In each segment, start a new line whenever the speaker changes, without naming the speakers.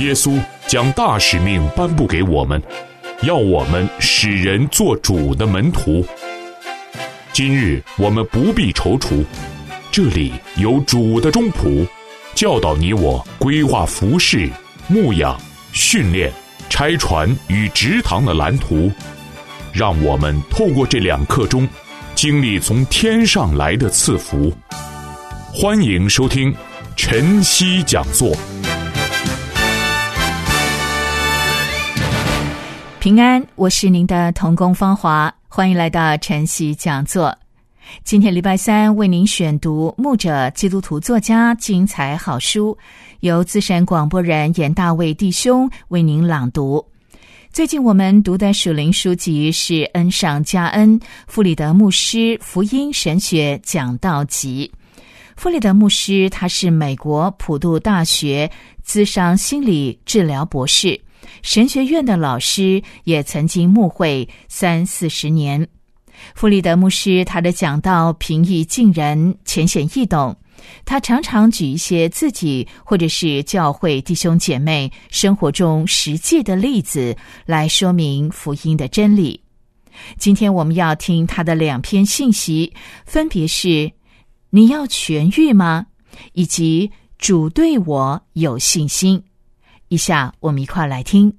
耶稣将大使命颁布给我们，要我们使人做主的门徒。今日我们不必踌躇，这里有主的中仆，教导你我规划服事、牧养、训练、拆船与植堂的蓝图，让我们透过这2课中经历从天上来的赐福。欢迎收听晨曦讲座。
平安，我是您的同工芳华，欢迎来到晨曦讲座。今天礼拜三为您选读牧者基督徒作家精彩好书，由资深广播人严大卫弟兄为您朗读。最近我们读的属灵书籍是恩上加恩傅里德牧师福音神学讲道集。傅里德牧师他是美国普渡大学咨商心理治疗博士，神学院的老师，也曾经牧会30-40年。傅里德牧师他的讲道平易近人，浅显易懂。他常常举一些自己或者是教会弟兄姐妹生活中实际的例子来说明福音的真理。今天我们要听他的2篇信息，分别是你要痊愈吗？以及主对我有信心。以下我们一块来听。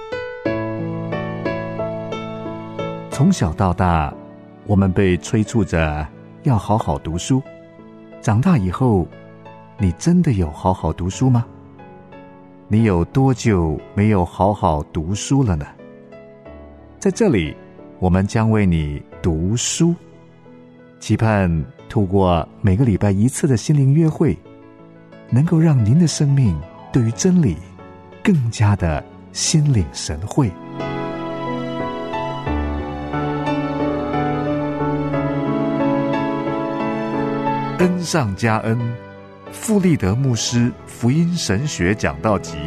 从小到大，我们被催促着要好好读书。长大以后，你真的有好好读书吗？你有多久没有好好读书了呢？在这里，我们将为你读书，期盼透过每个礼拜1次的心灵约会，能够让您的生命对于真理更加的心领神会。恩上加恩傅立德牧师福音神学讲道集。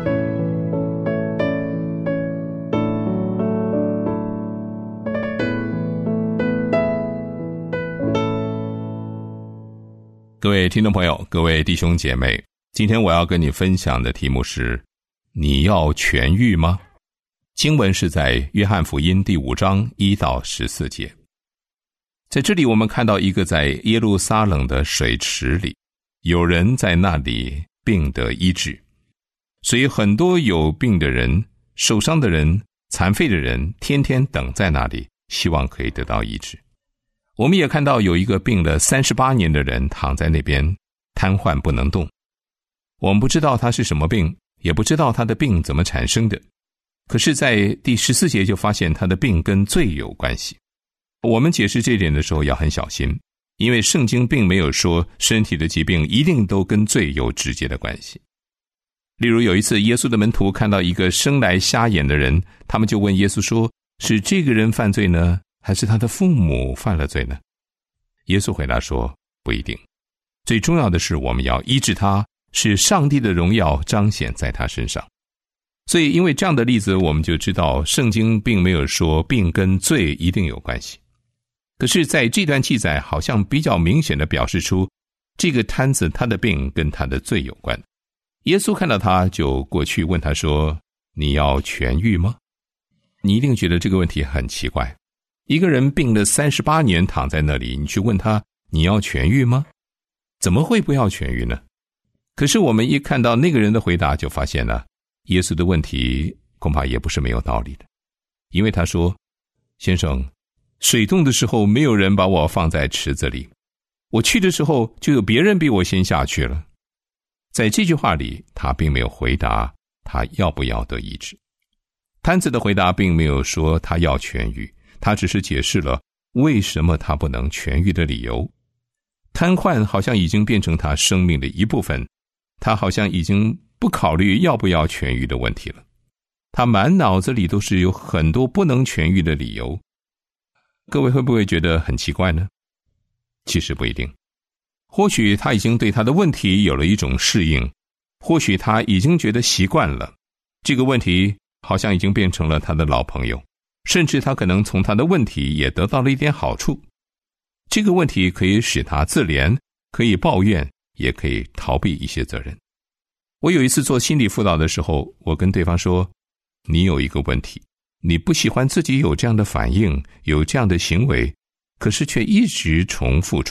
各位听众朋友，各位弟兄姐妹，今天我要跟你分享的题目是：你要痊愈吗？经文是在约翰福音第5章1到14节。在这里我们看到一个在耶路撒冷的水池里，有人在那里病得医治，所以很多有病的人、受伤的人、残废的人天天等在那里，希望可以得到医治。我们也看到有一个病了38年的人躺在那边瘫痪不能动，我们不知道他是什么病，也不知道他的病怎么产生的，可是在第14节就发现他的病跟罪有关系。我们解释这点的时候要很小心，因为圣经并没有说身体的疾病一定都跟罪有直接的关系。例如有一次耶稣的门徒看到一个生来瞎眼的人，他们就问耶稣说，是这个人犯罪呢，还是他的父母犯了罪呢？耶稣回答说，不一定，最重要的是我们要医治他，使上帝的荣耀彰显在他身上。所以因为这样的例子，我们就知道圣经并没有说病跟罪一定有关系。可是在这段记载好像比较明显地表示出这个摊子他的病跟他的罪有关。耶稣看到他就过去问他说，你要痊愈吗？你一定觉得这个问题很奇怪，一个人病了38年躺在那里，你去问他你要痊愈吗？怎么会不要痊愈呢？可是我们一看到那个人的回答，就发现了耶稣的问题恐怕也不是没有道理的。因为他说，先生，水冻的时候没有人把我放在池子里，我去的时候就有别人比我先下去了。在这句话里，他并没有回答他要不要得医治。摊子的回答并没有说他要痊愈，他只是解释了为什么他不能痊愈的理由。瘫痪好像已经变成他生命的一部分，他好像已经不考虑要不要痊愈的问题了。他满脑子里都是有很多不能痊愈的理由。各位会不会觉得很奇怪呢？其实不一定。或许他已经对他的问题有了一种适应，或许他已经觉得习惯了，这个问题好像已经变成了他的老朋友，甚至他可能从他的问题也得到了一点好处。这个问题可以使他自怜，可以抱怨，也可以逃避一些责任。 我有一次做心理辅导的时候，我跟对方说，你有一个问题，你不喜欢自己有这样的反应，有这样的行为，可是却一直重复。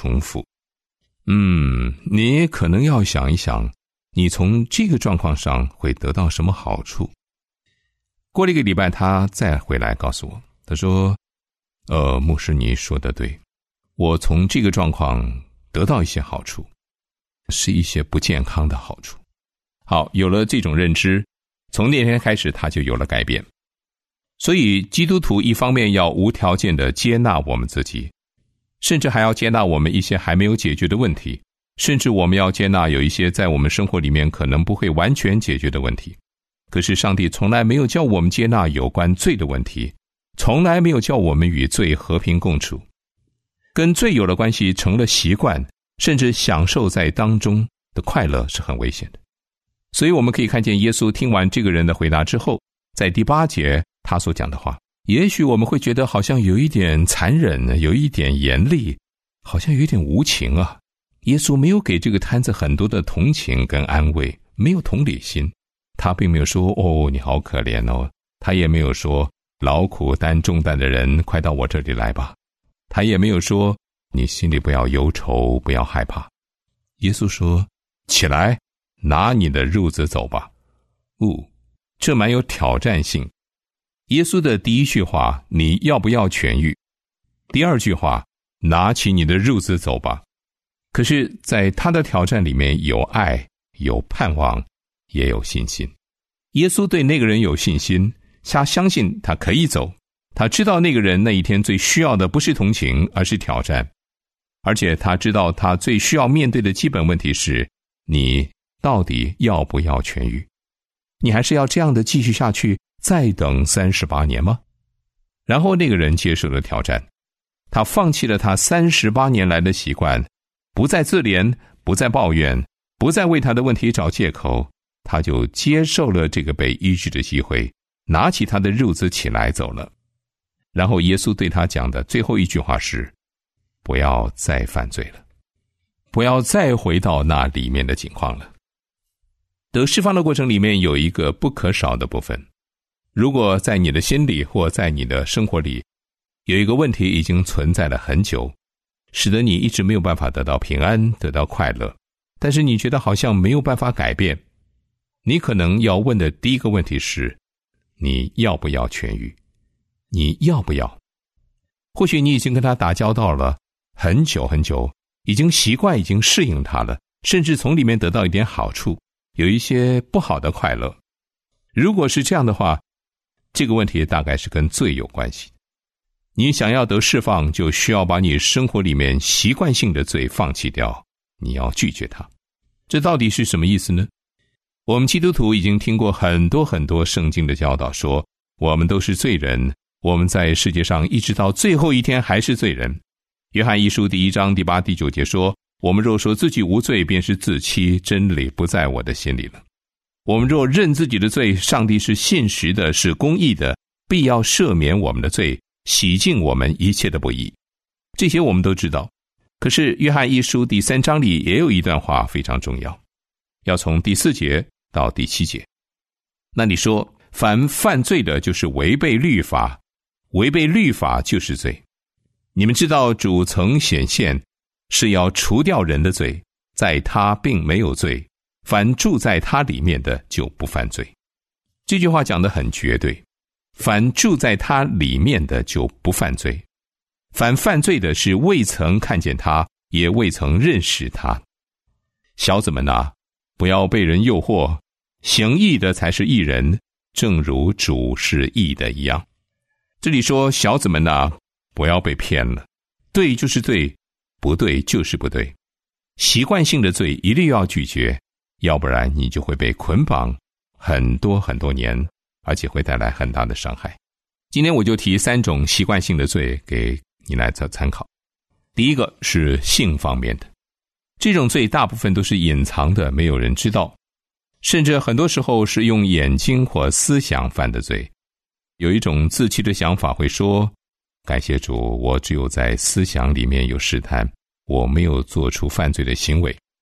你可能要想一想，你从这个状况上会得到什么好处。过了1个礼拜，他再回来告诉我，他说，牧师你说的对，我从这个状况得到一些好处，是一些不健康的好处。好，有了这种认知，从那天开始他就有了改变。所以基督徒一方面要无条件的接纳我们自己，甚至还要接纳我们一些还没有解决的问题，甚至我们要接纳有一些在我们生活里面可能不会完全解决的问题。可是上帝从来没有叫我们接纳有关罪的问题，从来没有叫我们与罪和平共处。跟罪有了关系成了习惯，甚至享受在当中的快乐是很危险的。所以我们可以看见耶稣听完这个人的回答之后，在第8节他所讲的话，也许我们会觉得好像有一点残忍，有一点严厉，好像有一点无情啊。耶稣没有给这个摊子很多的同情跟安慰，没有同理心。他并没有说，你好可怜哦，他也没有说，劳苦担重担的人快到我这里来吧，他也没有说，你心里不要忧愁，不要害怕。耶稣说，起来，拿你的褥子走吧。这蛮有挑战性。耶稣的第一句话，你要不要痊愈？第二句话，拿起你的褥子走吧。可是在他的挑战里面有爱，有盼望，也有信心。耶稣对那个人有信心，他相信他可以走，他知道那个人那一天最需要的不是同情，而是挑战。而且他知道他最需要面对的基本问题是，你到底要不要痊愈？你还是要这样的继续下去，再等38年吗？然后那个人接受了挑战，他放弃了他38年来的习惯，不再自怜，不再抱怨，不再为他的问题找借口，他就接受了这个被医治的机会，拿起他的褥子起来走了。然后耶稣对他讲的最后一句话是，不要再犯罪了，不要再回到那里面的情况了。得释放的过程里面有一个不可少的部分，如果在你的心里或在你的生活里有一个问题已经存在了很久，使得你一直没有办法得到平安，得到快乐，但是你觉得好像没有办法改变，你可能要问的第一个问题是，你要不要痊愈？你要不要？或许你已经跟他打交道了很久很久，已经习惯，已经适应他了，甚至从里面得到一点好处，有一些不好的快乐。如果是这样的话，这个问题大概是跟罪有关系。你想要得释放，就需要把你生活里面习惯性的罪放弃掉，你要拒绝它。这到底是什么意思呢？我们基督徒已经听过很多很多圣经的教导，说我们都是罪人，我们在世界上一直到最后一天还是罪人。约翰一书第1章第8、第9节说，我们若说自己无罪，便是自欺，真理不在我的心里了。我们若认自己的罪，上帝是信实的，是公义的，必要赦免我们的罪，洗净我们一切的不义。这些我们都知道。可是约翰一书第3章里也有一段话非常重要，要从第4节到第7节。那你说，凡犯罪的就是违背律法，违背律法就是罪。你们知道主曾显现是要除掉人的罪，在他并没有罪，凡住在他里面的就不犯罪。这句话讲得很绝对，凡住在他里面的就不犯罪。凡犯罪的是未曾看见他，也未曾认识他。小子们啊，不要被人诱惑，行义的才是义人，正如主是义的一样。这里说，小子们啊，不要被骗了，对就是对，不对就是不对。习惯性的罪一律要拒绝，要不然你就会被捆绑很多很多年，而且会带来很大的伤害。今天我就提3种习惯性的罪给你来做参考。第一个是性方面的，这种罪大部分都是隐藏的，没有人知道，甚至很多时候是用眼睛或思想犯的罪。有一种自欺的想法会说，感谢主，我只有在思想里面有试探，我没有做出犯罪的行为。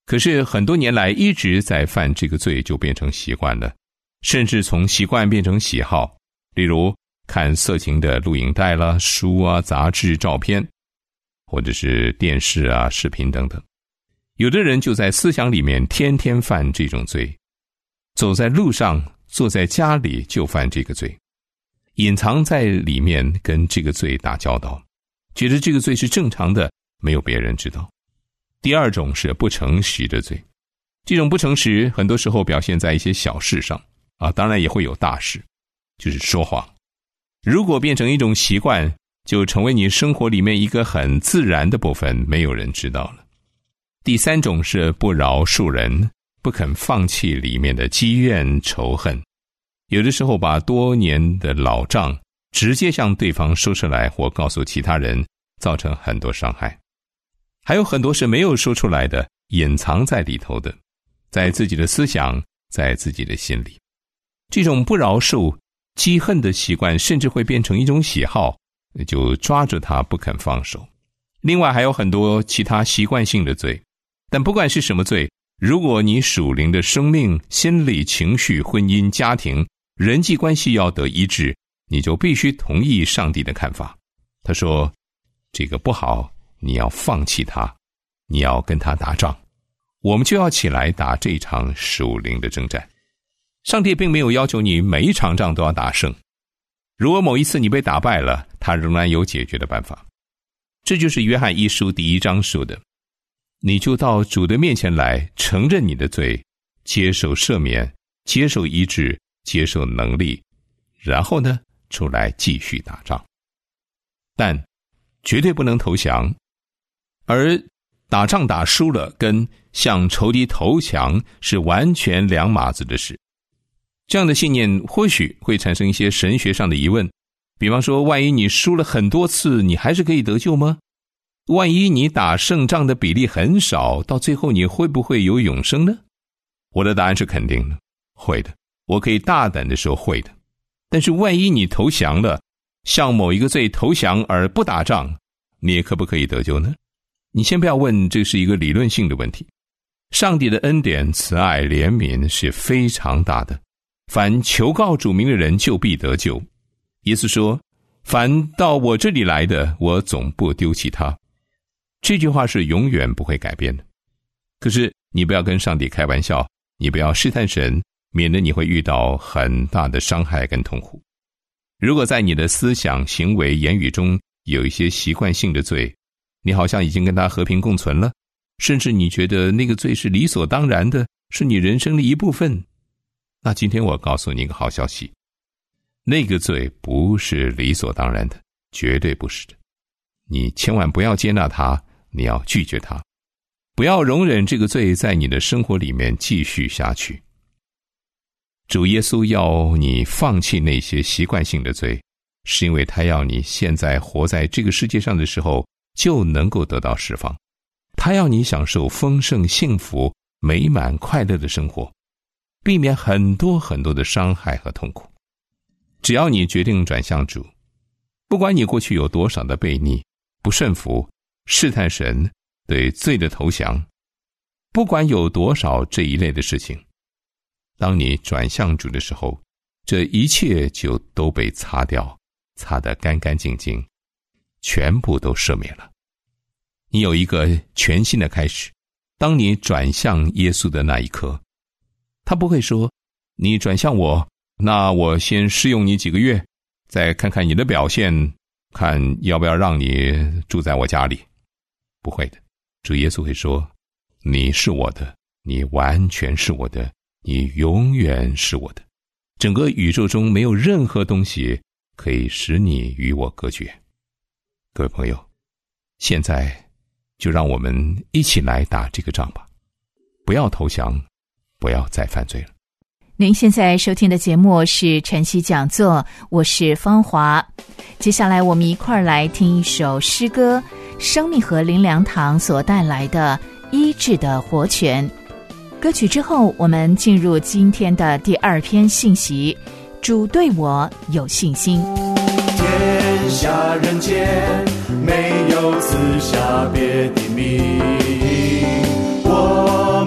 可是很多年来一直在犯这个罪，就变成习惯了，甚至从习惯变成喜好，例如看色情的录影带啦、书啊、杂志、照片，或者是电视啊、视频等等。有的人就在思想里面天天犯这种罪，走在路上、坐在家里就犯这个罪，隐藏在里面跟这个罪打交道，觉得这个罪是正常的，没有别人知道。第二种是不诚实的罪，这种不诚实很多时候表现在一些小事上啊，当然也会有大事，就是说谎。如果变成一种习惯，就成为你生活里面一个很自然的部分，没有人知道了。第三种是不饶恕人，不肯放弃里面的积怨仇恨，有的时候把多年的老账直接向对方说出来，或告诉其他人，造成很多伤害。还有很多是没有说出来的，隐藏在里头的，在自己的思想，在自己的心里。这种不饶恕、积恨的习惯，甚至会变成一种喜好，就抓着它不肯放手。另外还有很多其他习惯性的罪，但不管是什么罪，如果你属灵的生命、心理、情绪、婚姻、家庭、人际关系要得一致，你就必须同意上帝的看法。他说，这个不好，你要放弃它，你要跟他打仗，我们就要起来打这场属灵的征战。上帝并没有要求你每一场仗都要打胜，如果某一次你被打败了，他仍然有解决的办法。这就是约翰一书第1章说的，你就到主的面前来，承认你的罪，接受赦免，接受医治，接受能力，然后呢，出来继续打仗。但绝对不能投降，而打仗打输了跟向仇敌投降是完全两码子的事。这样的信念或许会产生一些神学上的疑问，比方说，万一你输了很多次，你还是可以得救吗？万一你打胜仗的比例很少，到最后你会不会有永生呢？我的答案是肯定的，会的，我可以大胆的说会的。但是万一你投降了，向某一个罪投降而不打仗，你也可不可以得救呢？你先不要问这是一个理论性的问题。上帝的恩典、慈爱、怜悯是非常大的，凡求告主名的人就必得救。耶稣说，凡到我这里来的，我总不丢弃他。这句话是永远不会改变的。可是你不要跟上帝开玩笑，你不要试探神，免得你会遇到很大的伤害跟痛苦。如果在你的思想、行为、言语中有一些习惯性的罪，你好像已经跟他和平共存了，甚至你觉得那个罪是理所当然的，是你人生的一部分，那今天我告诉你一个好消息，那个罪不是理所当然的，绝对不是的。你千万不要接纳它，你要拒绝它，不要容忍这个罪在你的生活里面继续下去。主耶稣要你放弃那些习惯性的罪，是因为他要你现在活在这个世界上的时候就能够得到释放，他要你享受丰盛、幸福、美满、快乐的生活，避免很多很多的伤害和痛苦。只要你决定转向主，不管你过去有多少的悖逆、不顺服、试探神、对罪的投降，不管有多少这一类的事情，当你转向主的时候，这一切就都被擦掉，擦得干干净净，全部都赦免了。你有一个全新的开始。当你转向耶稣的那一刻，他不会说，你转向我，那我先试用你几个月，再看看你的表现，看要不要让你住在我家里。不会的，主耶稣会说，你是我的，你完全是我的，你永远是我的。整个宇宙中没有任何东西可以使你与我隔绝。各位朋友，现在就让我们一起来打这个仗吧，不要投降，不要再犯罪了。
您现在收听的节目是晨曦讲座，我是芳华。接下来我们一块儿来听一首诗歌，生命和灵粮堂所带来的医治的活泉。歌曲之后，我们进入今天的第2篇信息，主对我有信心。
天下人间没有赐下别的名，我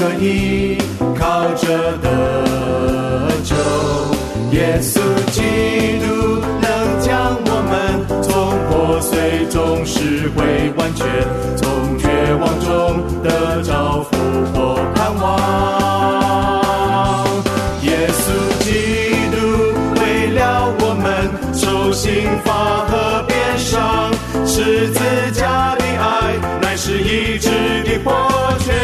可以靠着得救。耶稣基督能将我们从破碎中拾回完全，从绝望中得着复活盼望。耶稣基督为了我们受刑罚和鞭伤，十字架的爱乃是医治的活泉，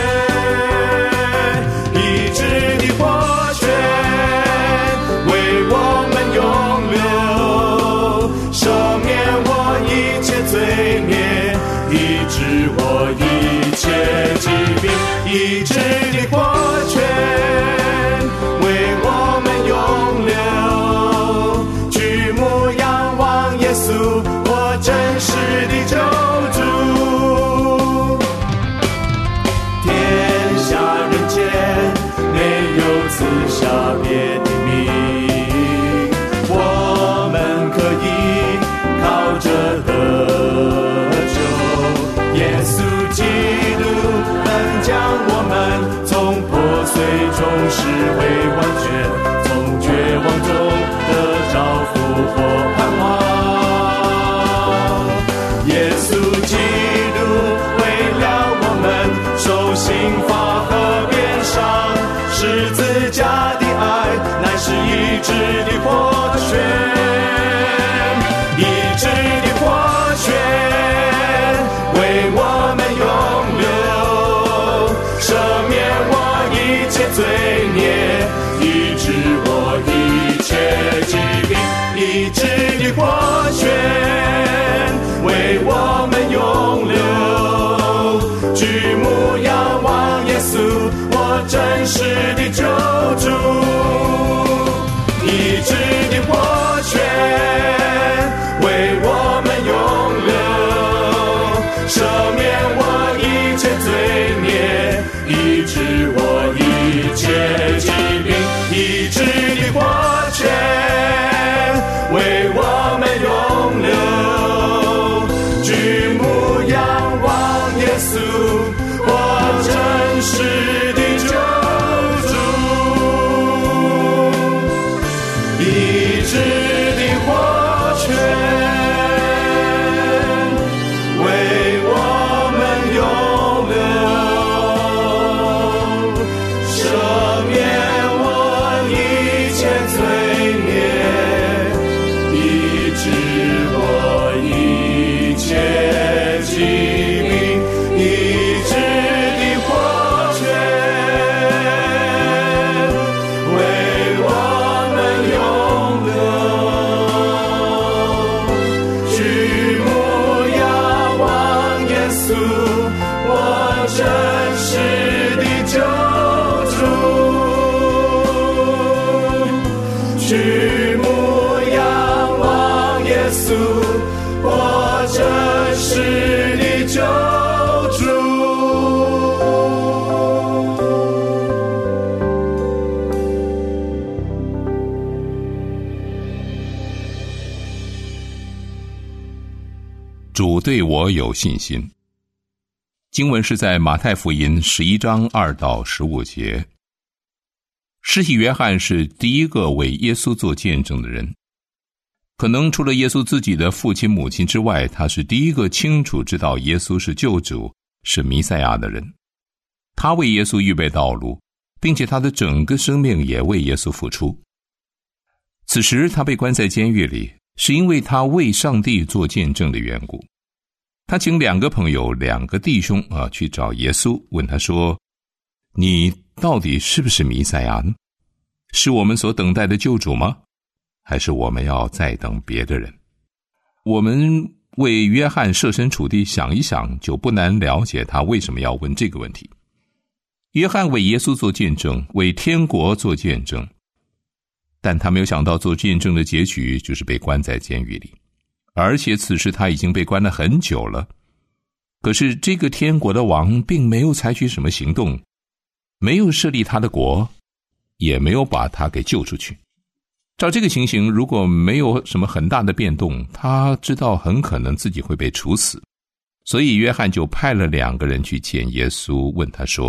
医治的活泉为我们永留，赦免我一切罪孽，医治我一切疾病，医治的活泉为我们永留，举目仰望耶稣，我真实的救主。天下人间没有赐下别的名，我们可以靠着得救。耶稣基督能将我们从破碎中拾回完全，从绝望中得着复活盼望。耶稣基督为了我们受刑罚和鞭伤，十字架的爱乃是医治的活泉，医治的活泉为我们永留，赦免我一切罪孽，医治我一切疾病，医治的活泉为我们永留，举目仰望耶稣，我真实的救主，医治的活泉为我们永留，赦免我一切罪孽，医治我一切疾病，医治的活泉为我们永留，举目仰望耶稣，我真实的救主，医治的活泉为我们永留，赦免我一切罪孽，医治我一切疾病，医治的活泉为我们永留，举目仰望耶稣，我真实的救主，举目仰望耶稣，我真实的救主。
主对我有信心。经文是在马太福音11章2到15节。施洗约翰是第一个为耶稣做见证的人，可能除了耶稣自己的父亲母亲之外，他是第一个清楚知道耶稣是救主，是弥赛亚的人。他为耶稣预备道路，并且他的整个生命也为耶稣付出。此时他被关在监狱里，是因为他为上帝做见证的缘故。他请2个朋友2个弟兄去找耶稣，问他说，你到底是不是弥赛亚呢？是我们所等待的救主吗？还是我们要再等别的人？我们为约翰设身处地想一想，就不难了解他为什么要问这个问题。约翰为耶稣做见证，为天国做见证，但他没有想到做见证的结局就是被关在监狱里，而且此时他已经被关了很久了。可是这个天国的王并没有采取什么行动，没有设立他的国，也没有把他给救出去。照这个情形，如果没有什么很大的变动，他知道很可能自己会被处死。所以约翰就派了2个人去见耶稣，问他说，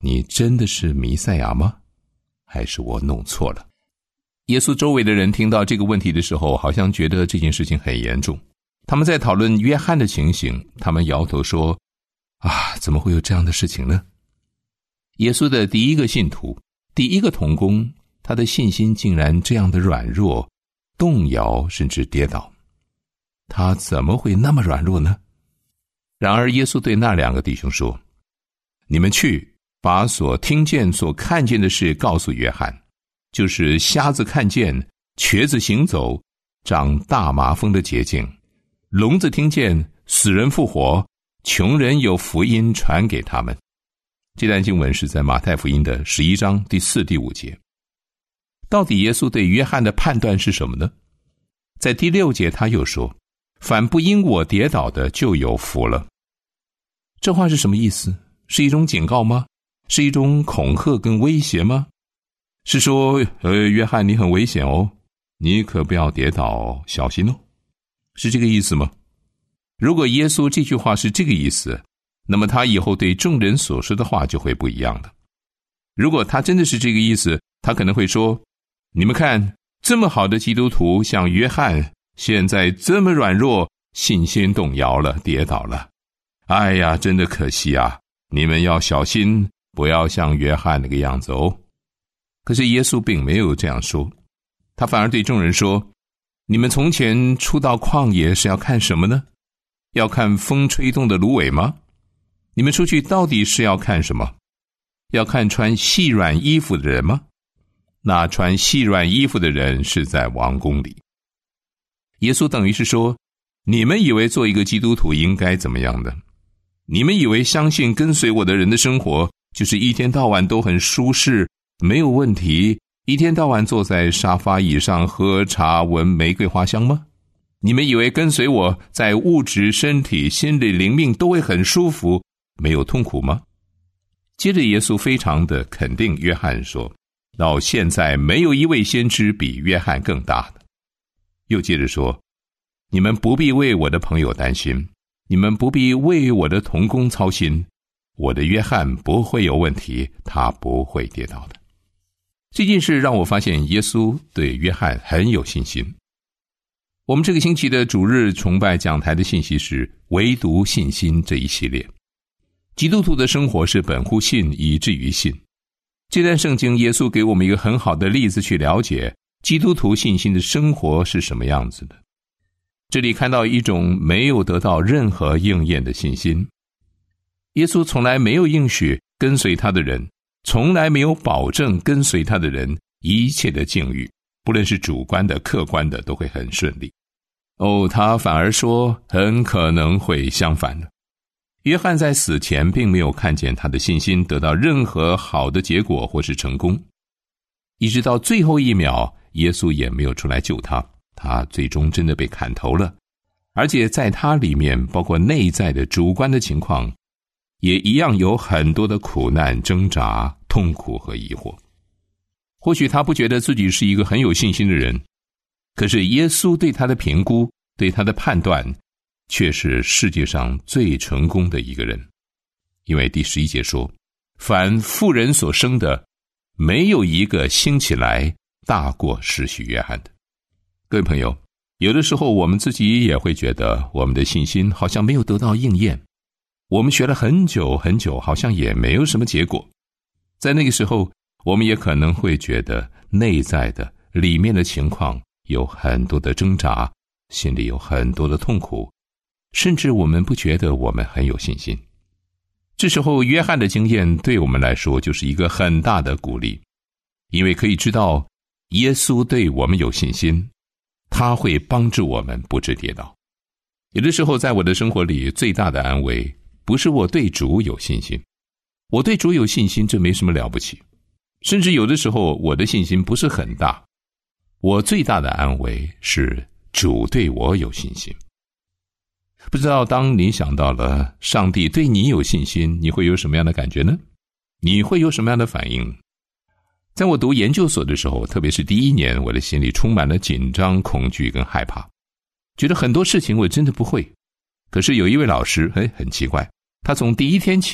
你真的是弥赛亚吗？还是我弄错了？耶稣周围的人听到这个问题的时候，好像觉得这件事情很严重。他们在讨论约翰的情形，他们摇头说，怎么会有这样的事情呢？耶稣的第一个信徒，第一个同工，他的信心竟然这样的软弱，动摇甚至跌倒。他怎么会那么软弱呢？然而耶稣对那两个弟兄说，你们去把所听见所看见的事告诉约翰，就是瞎子看见，瘸子行走，长大麻风的捷径，聋子听见，死人复活，穷人有福音传给他们。这段经文是在马太福音的11章第4、第5节。到底耶稣对约翰的判断是什么呢？在第6节他又说，凡不因我跌倒的就有福了。这话是什么意思？是一种警告吗？是一种恐吓跟威胁吗？是说约翰你很危险哦，你可不要跌倒哦，小心哦，是这个意思吗？如果耶稣这句话是这个意思，那么他以后对众人所说的话就会不一样了。如果他真的是这个意思，他可能会说，你们看，这么好的基督徒像约翰，现在这么软弱，信心动摇了，跌倒了。哎呀，真的可惜啊，你们要小心，不要像约翰那个样子哦。可是耶稣并没有这样说，他反而对众人说，你们从前出到旷野是要看什么呢？要看风吹动的芦苇吗？你们出去到底是要看什么？要看穿细软衣服的人吗？那穿细软衣服的人是在王宫里。耶稣等于是说，你们以为做一个基督徒应该怎么样的？你们以为相信跟随我的人的生活就是一天到晚都很舒适，没有问题，一天到晚坐在沙发椅上喝茶闻玫瑰花香吗？你们以为跟随我在物质、身体、心理、灵命都会很舒服，没有痛苦吗？接着耶稣非常的肯定约翰说，到现在没有一位先知比约翰更大的。又接着说，你们不必为我的朋友担心，你们不必为我的同工操心，我的约翰不会有问题，他不会跌倒的。这件事让我发现耶稣对约翰很有信心。我们这个星期的主日崇拜讲台的信息是唯独信心这一系列。基督徒的生活是本乎信以至于信。这段圣经耶稣给我们一个很好的例子去了解基督徒信心的生活是什么样子的。这里看到一种没有得到任何应验的信心。耶稣从来没有应许跟随他的人，从来没有保证跟随他的人一切的境遇，不论是主观的客观的都会很顺利。他反而说很可能会相反的。约翰在死前并没有看见他的信心得到任何好的结果或是成功，一直到最后一秒，耶稣也没有出来救他，他最终真的被砍头了。而且在他里面包括内在的主观的情况，也一样有很多的苦难、挣扎、痛苦和疑惑。或许他不觉得自己是一个很有信心的人，可是耶稣对他的评估，对他的判断，却是世界上最成功的一个人。因为第11节说，凡妇人所生的，没有一个兴起来大过施洗约翰的。各位朋友，有的时候我们自己也会觉得我们的信心好像没有得到应验，我们学了很久很久，好像也没有什么结果。在那个时候，我们也可能会觉得内在的里面的情况有很多的挣扎，心里有很多的痛苦，甚至我们不觉得我们很有信心。这时候约翰的经验对我们来说就是一个很大的鼓励，因为可以知道耶稣对我们有信心，他会帮助我们不致跌倒。有的时候在我的生活里，最大的安慰不是我对主有信心，我对主有信心这没什么了不起，甚至有的时候我的信心不是很大，我最大的安慰是主对我有信心。不知道当你想到了上帝对你有信心，你会有什么样的感觉呢？你会有什么样的反应？在我读研究所的时候，特别是第1年，我的心里充满了紧张、恐惧跟害怕，觉得很多事情我真的不会。可是有一位老师很奇怪，他从第1天起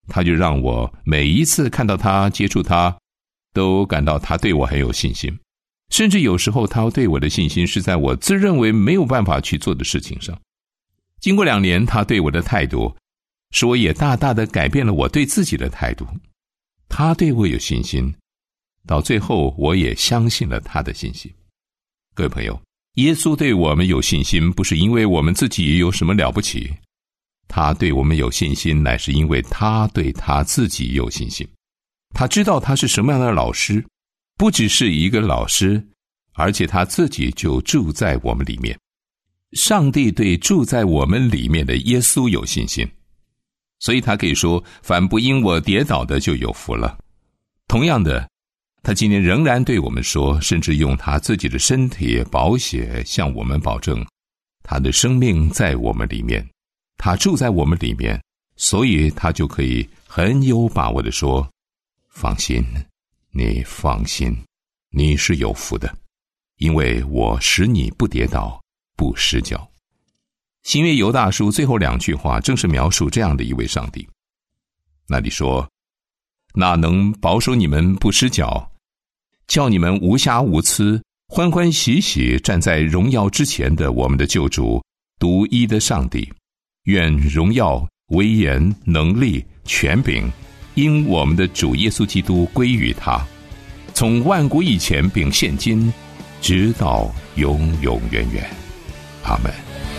他就让我每一次看到他、接触他，都感到他对我很有信心。甚至有时候他对我的信心是在我自认为没有办法去做的事情上。经过2年，他对我的态度使我也大大的改变了我对自己的态度。他对我有信心，到最后我也相信了他的信心。各位朋友，耶稣对我们有信心，不是因为我们自己有什么了不起，他对我们有信心，乃是因为他对他自己有信心。他知道他是什么样的老师，不只是一个老师，而且他自己就住在我们里面。上帝对住在我们里面的耶稣有信心，所以他可以说，凡不因我跌倒的就有福了。同样的，他今天仍然对我们说，甚至用他自己的身体宝血向我们保证，他的生命在我们里面，他住在我们里面，所以他就可以很有把握地说，放心，你放心，你是有福的，因为我使你不跌倒，不失脚。新约犹大书最后2句话正是描述这样的一位上帝。那里说，那能保守你们不失脚，叫你们无瑕无疵，欢欢喜喜站在荣耀之前的我们的救主，独一的上帝，愿荣耀、威严、能力、权柄因我们的主耶稣基督归于他，从万古以前并现今，直到永永远远。阿们。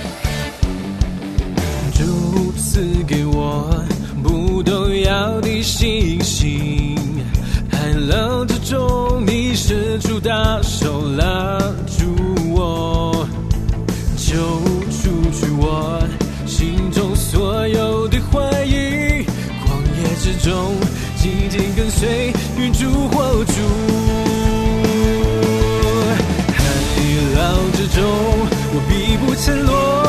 主赐给我不动摇的信心，海浪之中你伸出大手拉住我，救出去我心中所有的怀疑，旷野之中紧紧跟随云柱火柱，海浪之中我必不沉落，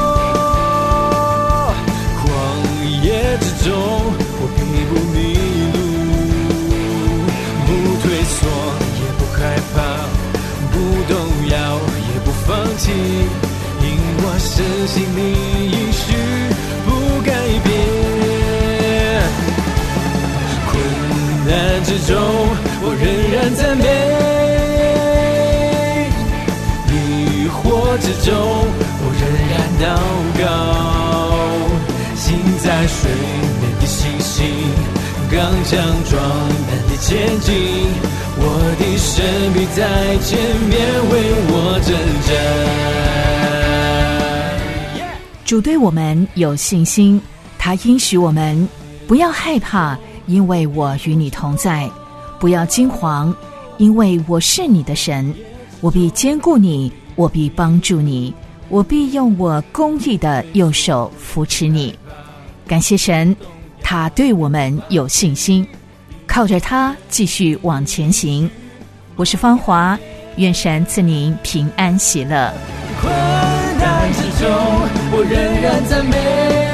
中我必不迷路，不退缩也不害怕，不动摇也不放弃，因我深信你应许不改变。困难之中我仍然赞美，疑惑之中我仍然祷告，心在水面的信心，刚强壮胆的前进，我的神必在前面为我征战。
主对我们有信心，他应许我们不要害怕，因为我与你同在，不要惊惶，因为我是你的神，我必坚固你，我必帮助你，我必用我公义的右手扶持你。感谢神，他对我们有信心，靠着他继续往前行。我是芳华，愿神赐您平安喜乐。
困难之中我仍然赞美，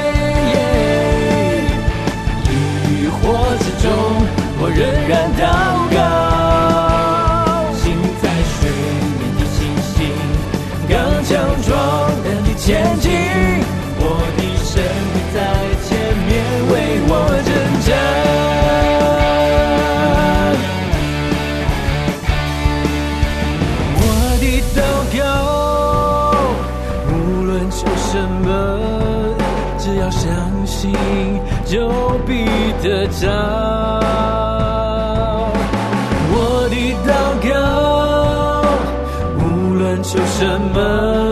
疑惑之中我仍然祷告，心在水面的信心，刚强壮胆的前进，我的神必在前面为我征战。我的祷告无论求什么，只要相信就必得着。我的祷告无论求什么，